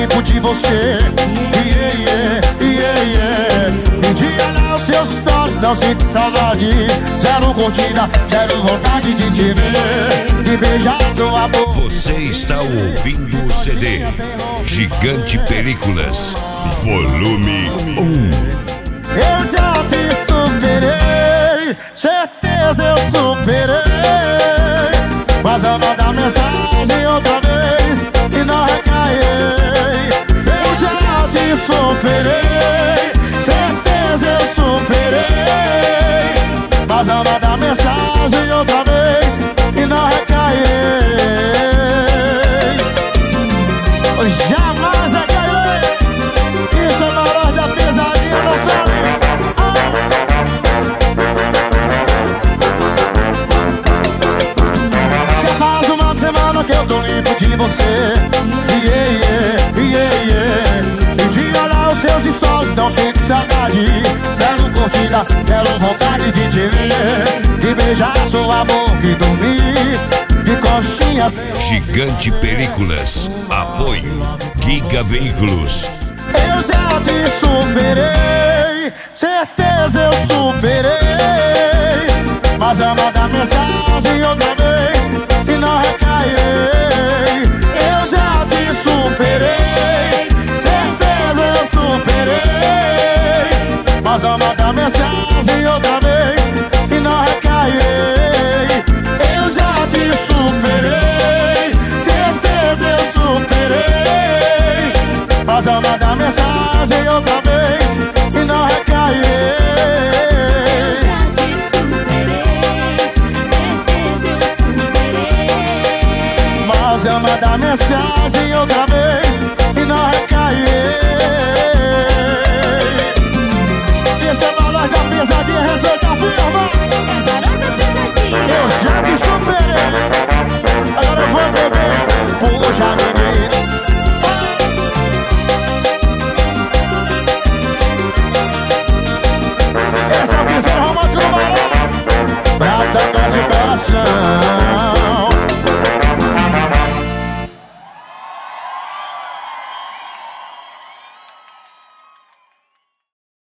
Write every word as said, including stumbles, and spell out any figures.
limpo de você. Yeah, yeah, yeah, yeah. E de olhar os seus stories, não sinto saudade. Zero curtida, zero vontade de te ver, de beijar sua boca. Você está ouvindo o C D Gigante Películas, volume um. Eu já te superei, certeza eu superei. Mas eu mando mensagem outra vez, se não recair. Eu já te superei, certeza eu superei. Mas eu mando mensagem outra vez, se não recair. Jamais recair. Isso é paródia pesadinha, não sabe? Que eu tô limpo de você. Yeah, yeah, yeah, yeah. E de olhar os seus stories, não sinto saudade. Zero curtida, zero vontade de te ver, de beijar sua boca e dormir de coxinhas. Gigante Películas, apoio Giga Veículos. Eu já te superei, certeza eu superei. Mas eu mando mensagem outra vez, se não recair. Eu já te superei, certeza eu superei. Mas eu mando mensagem outra vez, se não recair. Eu já te superei, certeza eu superei. Mas eu mando mensagem outra vez, se não recair. Mas eu mando mensagem outra vez,